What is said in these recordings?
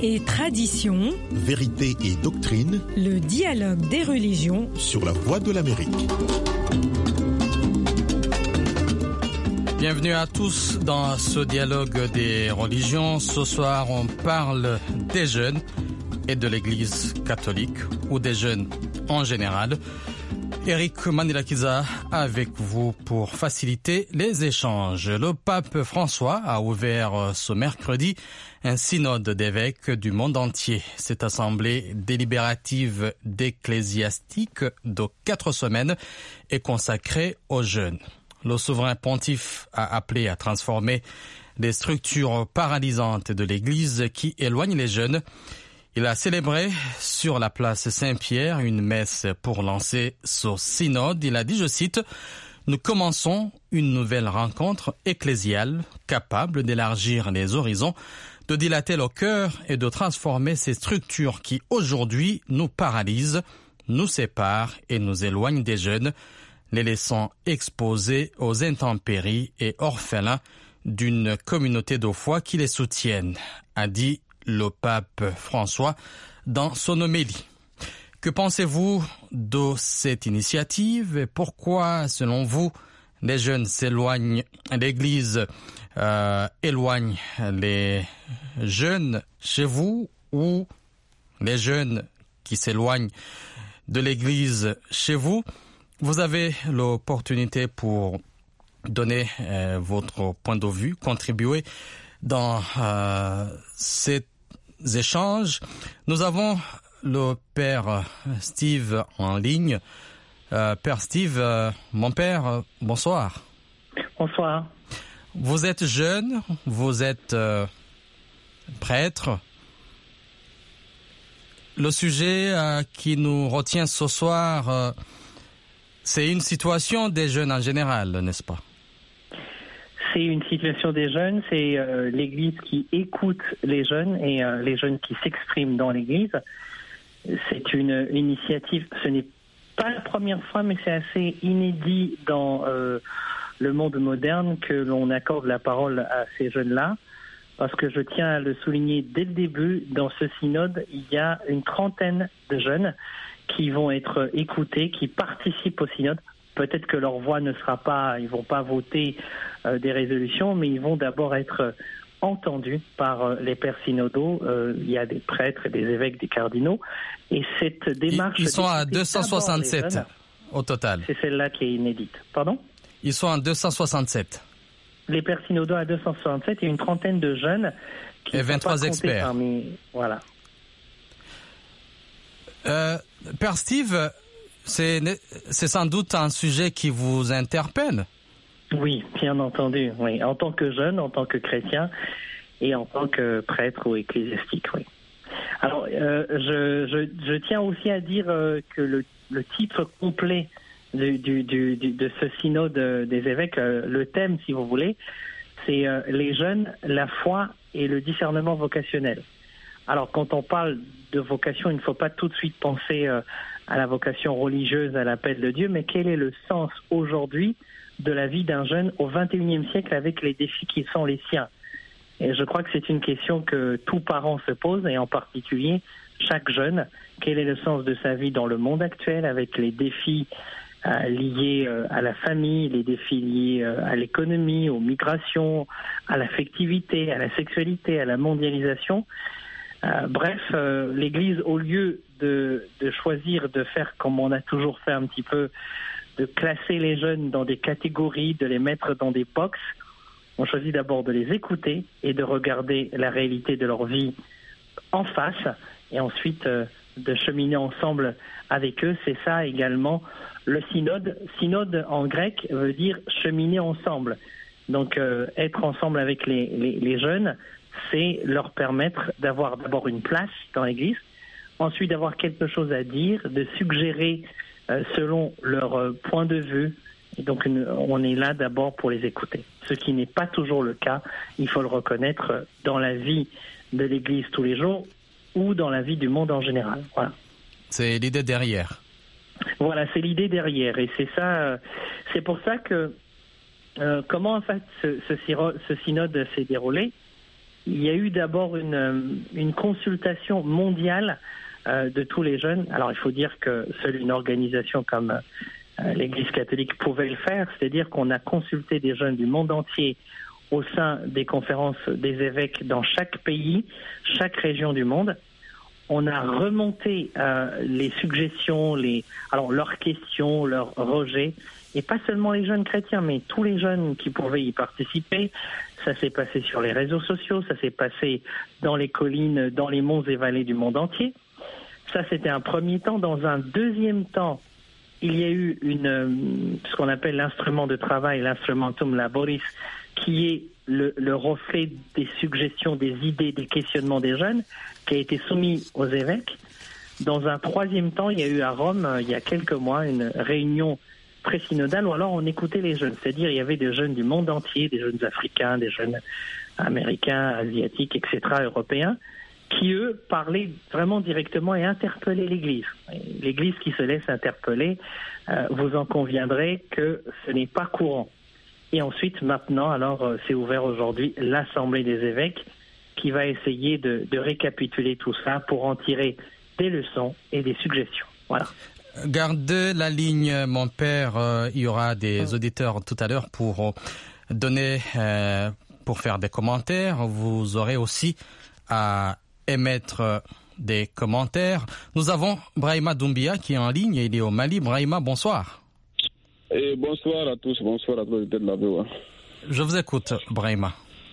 et tradition, vérité et doctrine, le dialogue des religions sur la Voix de l'Amérique. Bienvenue à tous dans ce dialogue des religions. Ce soir, on parle des jeunes et de l'Église catholique, ou des jeunes en général. Eric Manilakiza avec vous pour faciliter les échanges. Le pape François a ouvert ce mercredi un synode d'évêques du monde entier. Cette assemblée délibérative d'ecclésiastiques de 4 semaines est consacrée aux jeunes. Le souverain pontife a appelé à transformer les structures paralysantes de l'Église qui éloignent les jeunes. Il a célébré sur la place Saint-Pierre une messe pour lancer ce synode. Il a dit, je cite, « Nous commençons une nouvelle rencontre ecclésiale capable d'élargir les horizons, de dilater le cœur et de transformer ces structures qui aujourd'hui nous paralysent, nous séparent et nous éloignent des jeunes, les laissant exposés aux intempéries et orphelins d'une communauté de foi qui les soutienne », a dit le pape François dans son homélie. Que pensez-vous de cette initiative et pourquoi, selon vous, les jeunes s'éloignent, l'Église éloigne les jeunes chez vous ou les jeunes qui s'éloignent de l'Église chez vous? Vous avez l'opportunité pour donner votre point de vue, contribuer dans cet échange. Nous avons le Père Steve en ligne. Père Steve, mon père, bonsoir. Bonsoir. Vous êtes jeune, vous êtes prêtre. Le sujet qui nous retient ce soir, c'est une situation des jeunes en général, n'est-ce pas? C'est une situation des jeunes, c'est l'Église qui écoute les jeunes et les jeunes qui s'expriment dans l'Église. C'est une initiative, ce n'est pas la première fois, mais c'est assez inédit dans le monde moderne que l'on accorde la parole à ces jeunes-là. Parce que je tiens à le souligner dès le début, dans ce synode, il y a une trentaine de jeunes qui vont être écoutés, qui participent au synode. Peut-être que leur voix ne sera pas, ils vont pas voter des résolutions, mais ils vont d'abord être entendus par les pères synodaux. Il y a des prêtres, des évêques, des cardinaux. Et cette démarche... Ils sont à 267 jeunes, au total. C'est celle-là qui est inédite. Pardon ? Ils sont à 267. Les pères synodaux à 267 et une trentaine de jeunes qui et 23 experts. Parmi... Voilà. Père Steve, c'est sans doute un sujet qui vous interpelle. Oui, bien entendu. Oui, en tant que jeune, en tant que chrétien et en tant que prêtre ou ecclésiastique. Oui. Alors, je tiens aussi à dire que le titre complet de ce synode des évêques, le thème, si vous voulez, c'est les jeunes, la foi et le discernement vocationnel. Alors, quand on parle de vocation, il ne faut pas tout de suite penser à la vocation religieuse, à l'appel de Dieu, mais quel est le sens aujourd'hui de la vie d'un jeune au XXIe siècle avec les défis qui sont les siens? Et je crois que c'est une question que tout parent se pose, et en particulier chaque jeune. Quel est le sens de sa vie dans le monde actuel avec les défis liés à la famille, les défis liés à l'économie, aux migrations, à l'affectivité, à la sexualité, à la mondialisation? Bref, l'Église, au lieu de choisir de faire comme on a toujours fait un petit peu, de classer les jeunes dans des catégories, de les mettre dans des boxes, on choisit d'abord de les écouter et de regarder la réalité de leur vie en face et ensuite de cheminer ensemble avec eux. C'est ça également le synode. Synode en grec veut dire cheminer ensemble. Donc être ensemble avec les jeunes, c'est leur permettre d'avoir d'abord une place dans l'Église, ensuite d'avoir quelque chose à dire, de suggérer selon leur point de vue. Et donc on est là d'abord pour les écouter. Ce qui n'est pas toujours le cas, il faut le reconnaître, dans la vie de l'Église tous les jours ou dans la vie du monde en général. Voilà. C'est l'idée derrière. Voilà, c'est l'idée derrière. Et c'est ça, c'est pour ça que comment en fait ce synode s'est déroulé. il y a eu d'abord une consultation mondiale de tous les jeunes. Alors il faut dire que seule une organisation comme l'Église catholique pouvait le faire, c'est-à-dire qu'on a consulté des jeunes du monde entier au sein des conférences des évêques dans chaque pays, chaque région du monde. On a remonté les suggestions, leurs questions, leurs rejets, et pas seulement les jeunes chrétiens, mais tous les jeunes qui pouvaient y participer. Ça s'est passé sur les réseaux sociaux, ça s'est passé dans les collines, dans les monts et vallées du monde entier. Ça, c'était un premier temps. Dans un deuxième temps, il y a eu ce qu'on appelle l'instrument de travail, l'instrumentum laboris, qui est le reflet des suggestions, des idées, des questionnements des jeunes, qui a été soumis aux évêques. Dans un troisième temps, il y a eu à Rome, il y a quelques mois, une réunion pré-synodale où alors on écoutait les jeunes. C'est-à-dire il y avait des jeunes du monde entier, des jeunes africains, des jeunes américains, asiatiques, etc., européens, qui, eux, parlaient vraiment directement et interpellaient l'Église. L'Église qui se laisse interpeller, vous en conviendrez que ce n'est pas courant. Et ensuite, maintenant, alors, c'est ouvert aujourd'hui l'Assemblée des évêques qui va essayer de récapituler tout ça pour en tirer des leçons et des suggestions. Voilà. Gardez la ligne, mon père. Il y aura des auditeurs tout à l'heure pour faire des commentaires. Vous aurez aussi à émettre des commentaires. Nous avons Brahima Doumbia qui est en ligne et il est au Mali. Brahima, bonsoir. Et bonsoir à tous de la VOA. Je vous écoute, Brahima.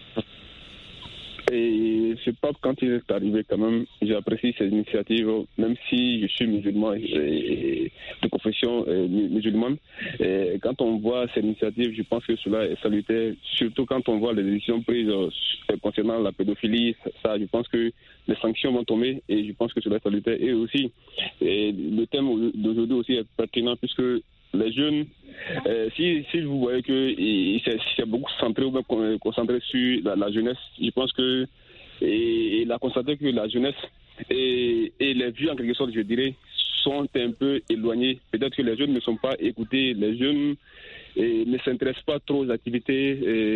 Et ce pape, quand il est arrivé, quand même, j'apprécie ses initiatives, même si je suis musulman et de confession musulmane. Et quand on voit ces initiatives, je pense que cela est salutaire, surtout quand on voit les décisions prises concernant la pédophilie. Ça, je pense que les sanctions vont tomber et je pense que cela est salutaire. Et aussi, le thème d'aujourd'hui aussi est pertinent puisque les jeunes, si vous voyez qu'il s'est beaucoup centré ou même concentré sur la jeunesse, je pense que il a constaté que la jeunesse et les vieux, en quelque sorte, je dirais, sont un peu éloignés. Peut-être que les jeunes ne sont pas écoutés, les jeunes ne s'intéressent pas trop aux activités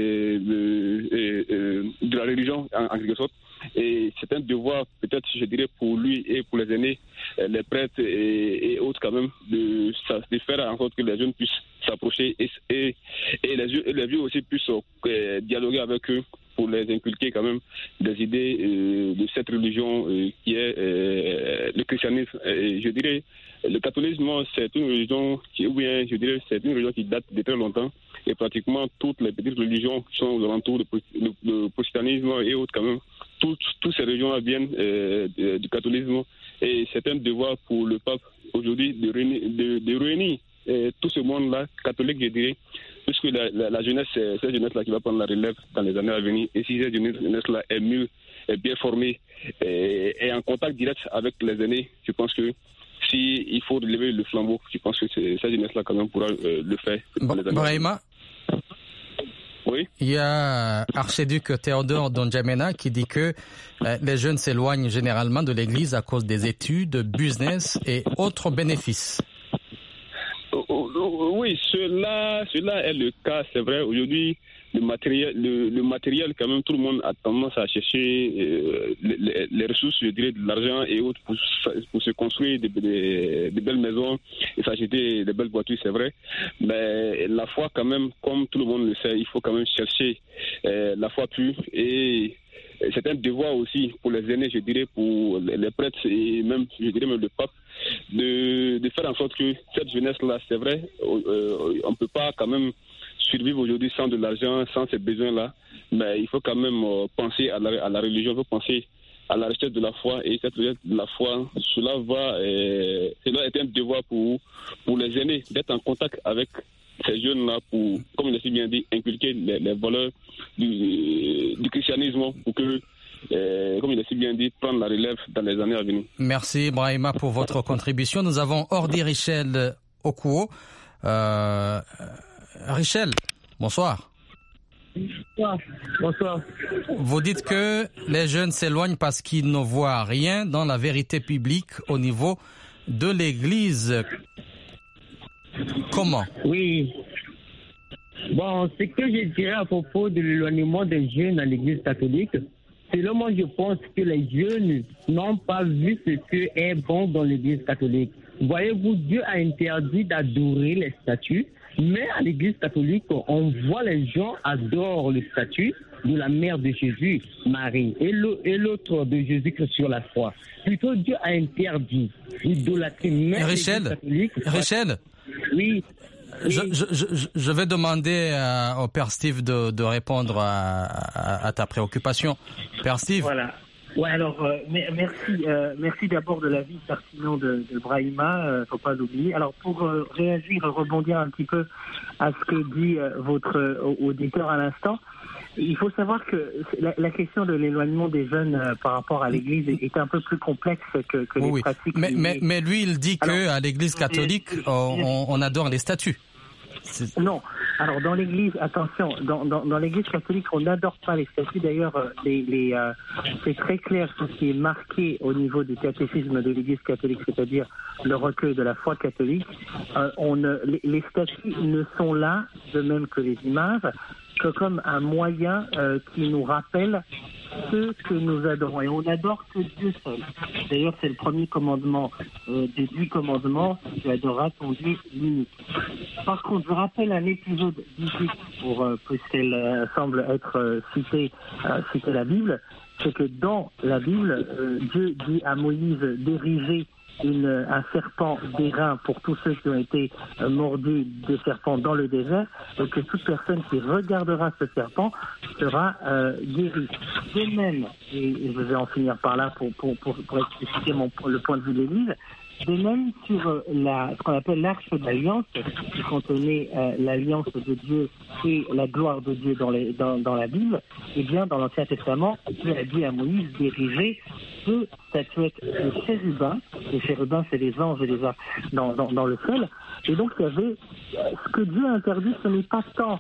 de la religion, en quelque sorte. Et c'est un devoir, peut-être, je dirais, pour lui et pour les aînés, les prêtres et autres quand même, de faire en sorte que les jeunes puissent s'approcher et les vieux aussi puissent dialoguer avec eux pour les inculquer quand même des idées de cette religion qui est le christianisme. Et je dirais, le catholisme, c'est une religion c'est une religion qui date de très longtemps. Et pratiquement toutes les petites religions qui sont aux alentours du christianisme et autres quand même. Toutes ces religions viennent du catholisme. Et c'est un devoir pour le pape aujourd'hui de réunir tout ce monde-là, catholique, je dirais, puisque la jeunesse, c'est cette jeunesse-là qui va prendre la relève dans les années à venir. Et si cette jeunesse-là est mieux, est bien formée, et en contact direct avec les aînés, je pense que s'il faut relever le flambeau, je pense que cette jeunesse-là quand même pourra le faire. Brahima, oui. Il y a archiduc Théodore Dondjamena qui dit que les jeunes s'éloignent généralement de l'église à cause des études, business et autres bénéfices. Oui, cela est le cas, c'est vrai. Aujourd'hui, le matériel, quand même, tout le monde a tendance à chercher les ressources, je dirais, de l'argent et autres pour se construire des belles maisons et s'acheter des belles voitures, c'est vrai. Mais la foi, quand même, comme tout le monde le sait, il faut quand même chercher la foi pure et c'est un devoir aussi pour les aînés, je dirais, pour les prêtres et même, je dirais, même le pape, de faire en sorte que cette jeunesse-là, c'est vrai, on ne peut pas quand même survivre aujourd'hui sans de l'argent, sans ces besoins-là, mais il faut quand même penser à la religion, il faut penser à la recherche de la foi, et cette recherche de la foi, cela est un devoir pour les aînés, d'être en contact avec ces jeunes-là pour, comme il a si bien dit, inculquer les valeurs du christianisme pour que, comme il a si bien dit, prendre la relève dans les années à venir. Merci Brahima pour votre contribution. Nous avons Ordi Richel Okuo. Richel, bonsoir. Bonsoir. Vous dites que les jeunes s'éloignent parce qu'ils ne voient rien dans la vérité publique au niveau de l'Église. Comment? Oui. Bon, ce que je dirais à propos de l'éloignement des jeunes à l'Église catholique, selon moi, je pense que les jeunes n'ont pas vu ce qui est bon dans l'Église catholique. Voyez-vous, Dieu a interdit d'adorer les statues, mais à l'Église catholique, on voit les gens adorent les statues de la mère de Jésus, Marie, et l'autre de Jésus-Christ sur la croix. Plutôt, Dieu a interdit l'idolâtrie. Richel, oui. Je vais demander au Père Steve de répondre à ta préoccupation. Père Steve. Voilà. Ouais, alors merci d'abord de l'avis pertinent de Brahima, faut pas l'oublier. Alors pour réagir, rebondir un petit peu à ce que dit votre auditeur à l'instant, il faut savoir que la question de l'éloignement des jeunes par rapport à l'Église est un peu plus complexe que les pratiques. Mais lui, il dit que à l'Église catholique, on adore les statues. Non. Alors dans l'Église, attention, dans l'Église catholique, on n'adore pas les statues. D'ailleurs, c'est très clair ce qui est marqué au niveau du catéchisme de l'Église catholique, c'est-à-dire le recueil de la foi catholique. Les statues ne sont là, de même que les images, que comme un moyen qui nous rappelle ce que nous adorons. Et on n'adore que Dieu seul. D'ailleurs, c'est le premier commandement des 10 commandements, tu adoreras ton Dieu unique. Par contre, je rappelle un épisode biblique puisqu'elle semble être citée la Bible, c'est que dans la Bible, Dieu dit à Moïse d'ériger un serpent d'airain pour tous ceux qui ont été mordus de serpents dans le désert, et que toute personne qui regardera ce serpent sera guérie. De même, et je vais en finir par là pour expliquer le point de vue de l'Église, de même sur ce qu'on appelle l'arche de l'alliance, qui contenait l'alliance de Dieu et la gloire de Dieu dans la Bible, et bien dans l'Ancien Testament, Dieu a dit à Moïse d'ériger 2 statuettes de chérubins. Les chérubins, c'est les anges et les dans le ciel. Et donc, il y avait ce que Dieu a interdit, ce n'est pas tant,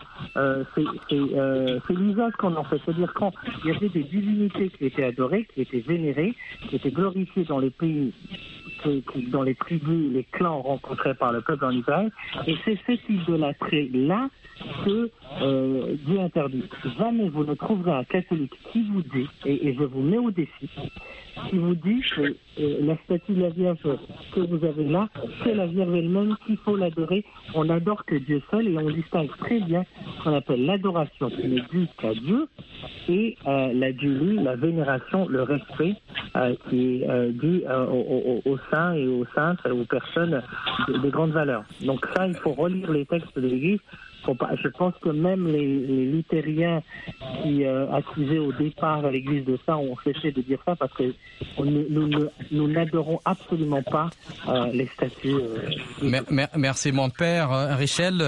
c'est l'usage qu'on en fait. C'est-à-dire quand il y avait des divinités qui étaient adorées, qui étaient vénérées, qui étaient glorifiées dans les pays, dans les tribus, les clans rencontrés par le peuple en Israël. Et c'est cette idolâtrie-là que Dieu interdit. Jamais vous ne trouverez un catholique qui vous dit, et je vous mets au défi, qui vous dit que la statue de la Vierge que vous avez là, c'est la Vierge elle-même, qu'il faut l'adorer. On n'adore que Dieu seul, et on distingue très bien ce qu'on appelle l'adoration qui n'est due qu'à Dieu, et la dulie, la vénération, le respect qui est dû aux saints et aux saintes, aux personnes de grandes valeurs. Donc ça, il faut relire les textes de l'Église. Je pense que même les luthériens qui accusaient au départ l'Église de ça ont cessé de dire ça, parce que nous n'adorons absolument pas les statues. Merci mon père. Richel,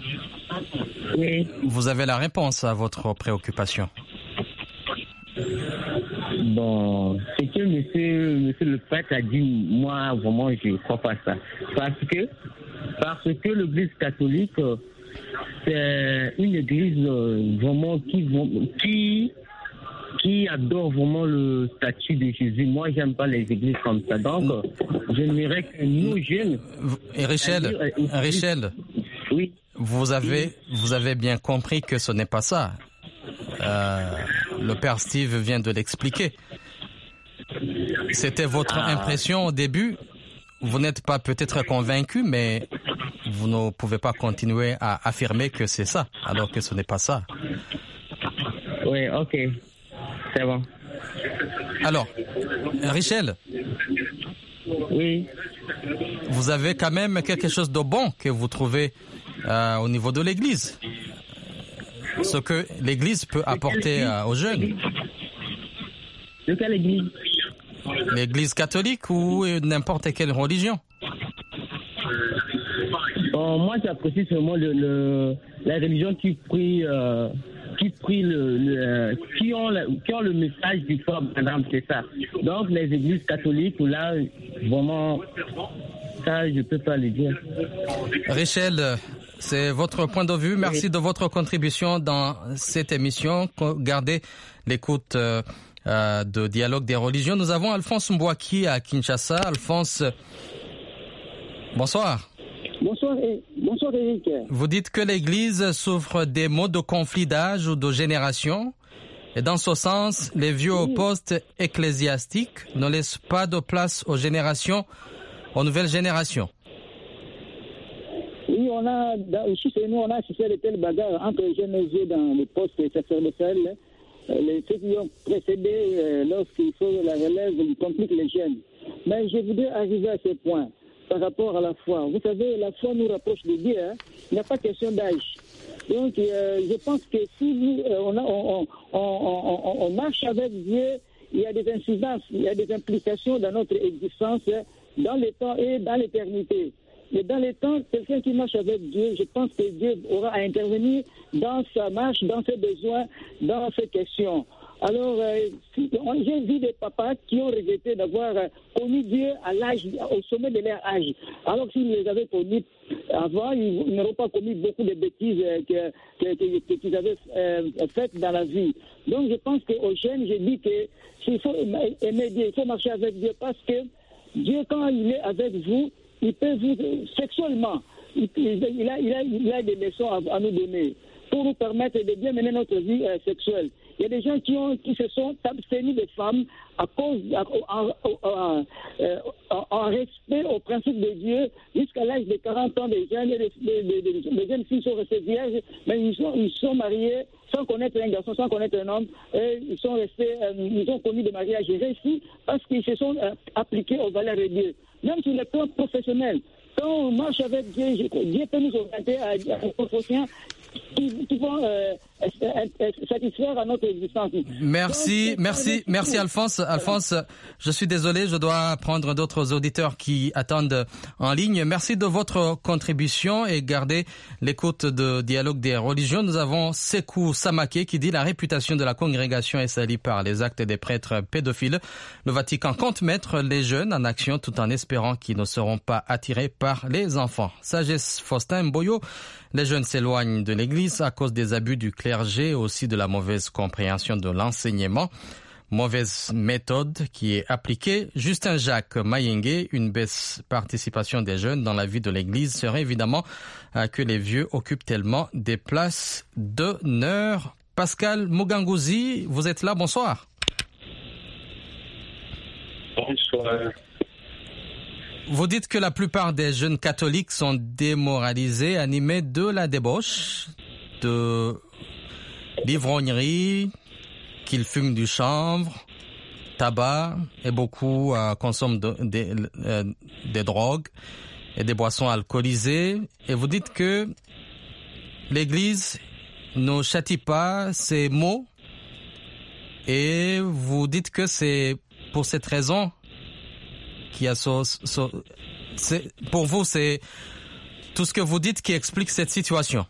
oui. Vous avez la réponse à votre préoccupation. Bon, ce que monsieur le prêtre a dit, moi vraiment je ne crois pas ça. Parce que l'Église catholique, c'est une église vraiment qui adore vraiment le statut de Jésus. Moi, j'aime pas les églises comme ça. Donc, j'aimerais que nous jeunes... Et Richel, oui. Vous avez bien compris que ce n'est pas ça. Le Père Steve vient de l'expliquer. C'était votre impression au début. Vous n'êtes pas peut-être convaincu, mais vous ne pouvez pas continuer à affirmer que c'est ça, alors que ce n'est pas ça. Oui, ok. C'est bon. Alors, Richel. Oui. Vous avez quand même quelque chose de bon que vous trouvez au niveau de l'Église. Ce que l'Église peut apporter aux jeunes. De quelle Église? L'Église catholique ou n'importe quelle religion? Bon, moi, j'apprécie seulement la religion qui ont le message du pape, madame, c'est ça. Donc, les églises catholiques, là, vraiment, ça, je peux pas le dire. Richel, c'est votre point de vue. Merci de votre contribution dans cette émission. Gardez l'écoute de Dialogue des religions. Nous avons Alphonse Mbouaki à Kinshasa. Alphonse, bonsoir. Bonsoir Eric. Vous dites que l'Église souffre des maux de conflit d'âge ou de génération Et dans ce sens, les vieux au poste ecclésiastique ne laissent pas de place aux nouvelles générations. Oui, ici chez nous, on a assisté de telles bagarres entre les jeunes et vieux dans le poste sacerdotal. Ceux qui ont précédé, lorsqu'il faut la relève, ils compliquent les jeunes. Mais je voudrais arriver à ce point par rapport à la foi. Vous savez, la foi nous rapproche de Dieu. Il n'y a pas question d'âge. Donc, je pense que si on marche avec Dieu, il y a des incidences, il y a des implications dans notre existence, dans le temps et dans l'éternité. Mais dans les temps, quelqu'un qui marche avec Dieu, je pense que Dieu aura à intervenir dans sa marche, dans ses besoins, dans ses questions. Alors, j'ai vu des papas qui ont regretté d'avoir connu Dieu à l'âge, au sommet de leur âge. Alors s'ils les avaient connus avant, ils n'auraient pas commis beaucoup de bêtises qu'ils avaient faites dans la vie. Donc, je pense qu'aux jeunes, je dis que s'il faut aimer Dieu, il faut marcher avec Dieu parce que Dieu, quand il est avec vous, il peut vous, sexuellement, il a des leçons à nous donner pour nous permettre de bien mener notre vie sexuelle. Il y a des gens qui se sont abstenus des femmes à cause, en respect au principe de Dieu, jusqu'à l'âge de 40 ans. Les jeunes filles sont restées vierges, mais ils sont mariés sans connaître un garçon, sans connaître un homme. Et ils ont connu des mariages réussis parce qu'ils se sont appliqués aux valeurs de Dieu. Même sur le plan professionnel, quand on marche avec Dieu, Dieu peut nous orienter à un prochain qui vont satisfaire à notre existence. Merci Alphonse. Alphonse, je suis désolé, je dois prendre d'autres auditeurs qui attendent en ligne. Merci de votre contribution et gardez l'écoute de Dialogue des religions. Nous avons Sekou Samaké qui dit: la réputation de la congrégation est salie par les actes des prêtres pédophiles. Le Vatican compte mettre les jeunes en action tout en espérant qu'ils ne seront pas attirés par les enfants. Sagesse Faustin Mboyo: les jeunes s'éloignent de l'Église à cause des abus du clergé, aussi de la mauvaise compréhension de l'enseignement. Mauvaise méthode qui est appliquée. Justin Jacques Mayenge: une baisse participation des jeunes dans la vie de l'Église serait évidemment que les vieux occupent tellement des places d'honneur. Pascal Mugangouzi, vous êtes là, bonsoir. Bonsoir. Vous dites que la plupart des jeunes catholiques sont démoralisés, animés de la débauche, de l'ivrognerie, qu'ils fument du chanvre, tabac et beaucoup consomment des drogues et des boissons alcoolisées. Et vous dites que l'Église ne châtie pas ces maux et vous dites que c'est pour cette raison qu'il y a pour vous, c'est tout ce que vous dites qui explique cette situation.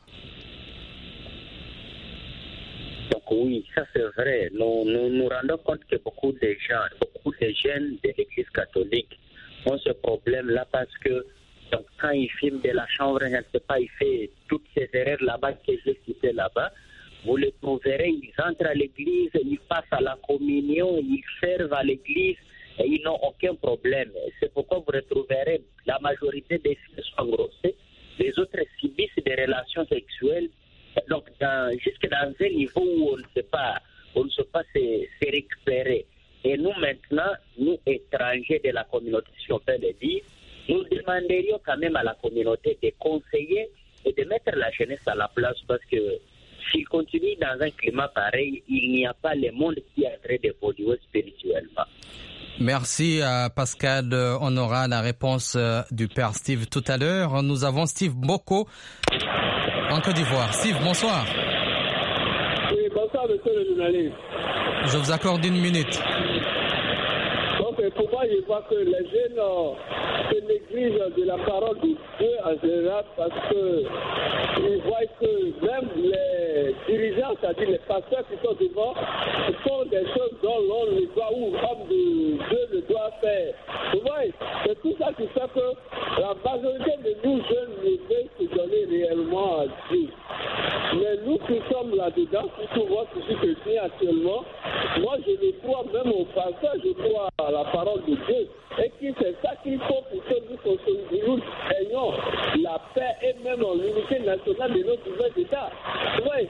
Donc oui, ça c'est vrai. Nous rendons compte que beaucoup de jeunes de l'Église catholique ont ce problème-là parce que donc, quand ils filment de la chambre, je ne sais pas, ils font toutes ces erreurs là-bas que j'ai citées là-bas. Vous les trouverez, ils entrent à l'église, ils passent à la communion, ils servent à l'église et ils n'ont aucun problème. C'est pourquoi vous retrouverez la majorité des filles sont engrossées, les autres subissent des relations sexuelles. Donc, jusque dans un niveau où on ne sait pas se récupérer. Et nous, maintenant, nous, étrangers de la communauté, si on peut le dire, nous demanderions quand même à la communauté de conseiller et de mettre la jeunesse à la place parce que s'il continue dans un climat pareil, il n'y a pas le monde qui est en train d'évoluer spirituellement. Merci Pascal. On aura la réponse du père Steve tout à l'heure. Nous avons Steve Boko en Côte d'Ivoire. Steve, bonsoir. Oui, bonsoir monsieur le journaliste. Je vous accorde 1 minute. Donc pour moi, je vois que les jeunes se négligent de la parole de Dieu en général parce que ils voient que même les dirigeants, c'est-à-dire les pasteurs qui sont devant, font des choses dont l'on le doit ou l'homme de Dieu le doit faire. Vous voyez, c'est tout ça qui fait que la majorité de nous jeunes ne veulent se donner réellement à Dieu. Mais nous qui sommes là-dedans, surtout moi qui suis chrétien actuellement, moi je le crois même au pasteur, je crois à la parole de Dieu. Et que c'est ça qu'il faut pour que nous ayons la paix et même l'unité nationale de notre nouvel État. Oui, cette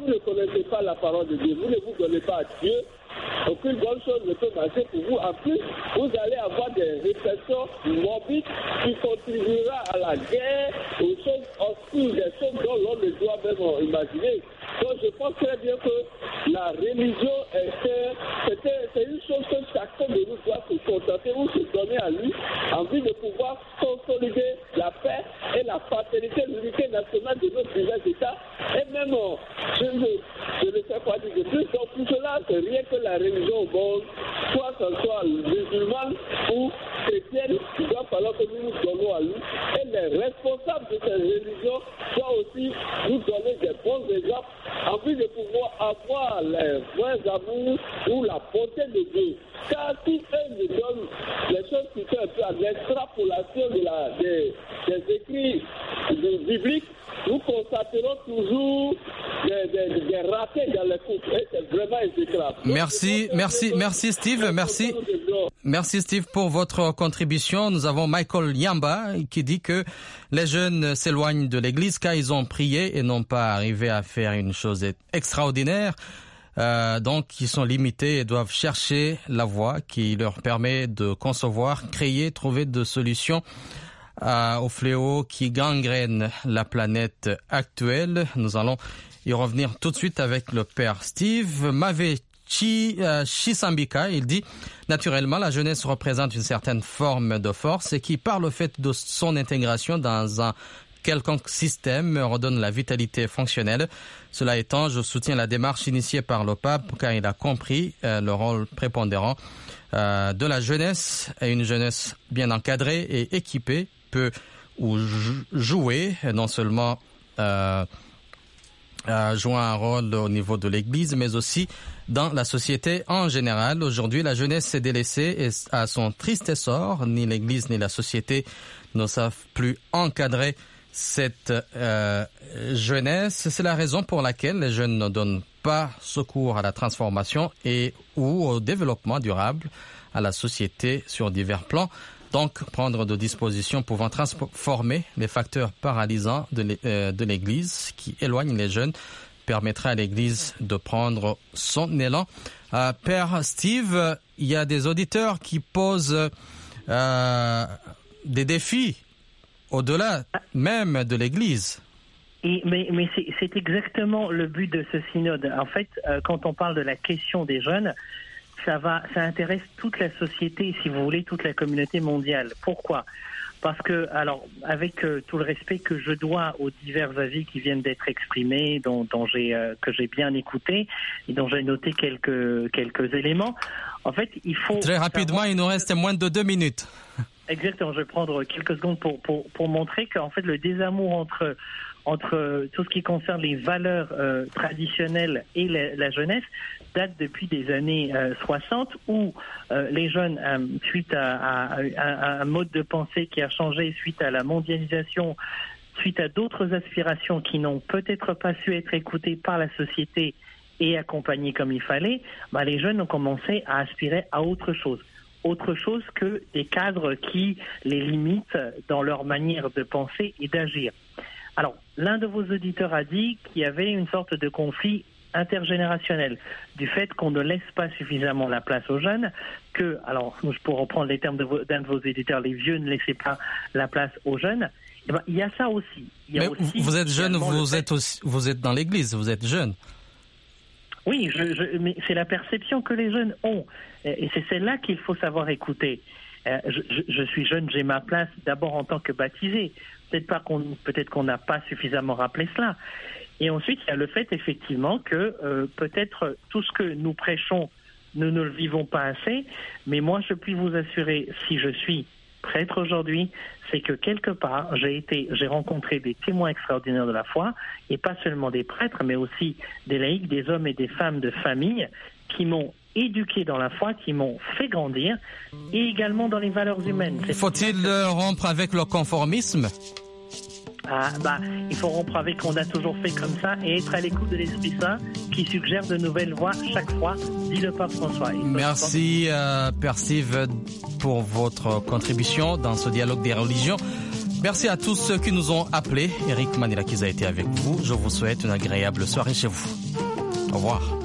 vous ne connaissez pas la parole de Dieu, vous ne vous donnez pas à Dieu, aucune bonne chose ne peut marcher pour vous. En plus, vous allez avoir des réflexions morbides qui contribuera à la guerre, aux choses hostiles, des choses dont l'on ne doit même imaginer. Donc je pense très bien que la religion c'est une chose que chacun de nous doit se contenter ou se donner à lui en vue de pouvoir consolider la paix et la fraternité, l'unité nationale de nos divers États. Et même, je ne sais pas dire de plus, donc tout cela, c'est rien que la religion au monde, soit ce soit musulmane ou chrétienne, il doit falloir que nous nous donnons à lui. Et les responsables de ces religions doivent aussi nous donner des bons exemples en vue de pouvoir avoir les vrais amours ou la bonté de Dieu. Car si eux nous donnent les choses qui sont un peu à l'extrapolation des écrits bibliques, nous constaterons toujours des ratés dans les couples. Et c'est vraiment exécrable. Merci Steve. Merci Steve pour votre contribution. Nous avons Michael Yamba qui dit que les jeunes s'éloignent de l'église car ils ont prié et n'ont pas arrivé à faire une chose extraordinaire. Donc ils sont limités et doivent chercher la voie qui leur permet de concevoir, créer, trouver des solutions au fléau qui gangrène la planète actuelle. Nous allons y revenir tout de suite avec le père Steve. Mavé Chisambika, il dit « Naturellement, la jeunesse représente une certaine forme de force et qui, par le fait de son intégration dans un quelconque système, redonne la vitalité fonctionnelle. Cela étant, je soutiens la démarche initiée par le pape car il a compris le rôle prépondérant de la jeunesse. Et une jeunesse bien encadrée et équipée peut jouer non seulement jouer un rôle au niveau de l'Église, mais aussi dans la société en général. Aujourd'hui, la jeunesse s'est délaissée et à son triste essor, ni l'Église ni la société ne savent plus encadrer cette jeunesse. C'est la raison pour laquelle les jeunes ne donnent pas secours à la transformation et ou au développement durable à la société sur divers plans. Donc, prendre des dispositions pouvant transformer les facteurs paralysants de l'Église qui éloignent les jeunes permettra à l'Église de prendre son élan. Père Steve, il y a des auditeurs qui posent des défis au-delà même de l'Église. Mais c'est exactement le but de ce synode. En fait, quand on parle de la question des jeunes, ça intéresse toute la société, si vous voulez, toute la communauté mondiale. Pourquoi ? Parce que, alors, avec tout le respect que je dois aux divers avis qui viennent d'être exprimés, que j'ai bien écouté et dont j'ai noté quelques éléments, en fait, il faut... Très rapidement, il nous reste moins de 2 minutes. Exactement, je vais prendre quelques secondes pour montrer qu'en fait, le désamour entre tout ce qui concerne les valeurs traditionnelles et la jeunesse date depuis des années 60 où les jeunes, suite à un mode de pensée qui a changé, suite à la mondialisation, suite à d'autres aspirations qui n'ont peut-être pas su être écoutées par la société et accompagnées comme il fallait, les jeunes ont commencé à aspirer à autre chose que des cadres qui les limitent dans leur manière de penser et d'agir. Alors, l'un de vos auditeurs a dit qu'il y avait une sorte de conflit intergénérationnel du fait qu'on ne laisse pas suffisamment la place aux jeunes, alors pour reprendre les termes d'un de vos éditeurs, les vieux ne laissaient pas la place aux jeunes. Il y a ça aussi. Mais vous êtes jeune, vous êtes dans l'Église, vous êtes jeune. Oui, mais c'est la perception que les jeunes ont, et c'est celle-là qu'il faut savoir écouter. Je suis jeune, j'ai ma place d'abord en tant que baptisé. Peut-être qu'on n'a pas suffisamment rappelé cela. Et ensuite, il y a le fait effectivement que peut-être tout ce que nous prêchons, nous ne le vivons pas assez. Mais moi, je puis vous assurer, si je suis prêtre aujourd'hui, c'est que quelque part, j'ai rencontré des témoins extraordinaires de la foi, et pas seulement des prêtres, mais aussi des laïcs, des hommes et des femmes de famille qui m'ont éduqué dans la foi, qui m'ont fait grandir, et également dans les valeurs humaines. Faut-il rompre avec le conformisme ? Il faut rompre avec, on a toujours fait comme ça, et être à l'écoute de l'Esprit Saint qui suggère de nouvelles voies chaque fois, dit le pape François. Merci Père Steve pour votre contribution dans ce dialogue des religions. Merci à tous ceux qui nous ont appelés. Eric Manirakiza a été avec vous. Je vous souhaite une agréable soirée chez vous. Au revoir.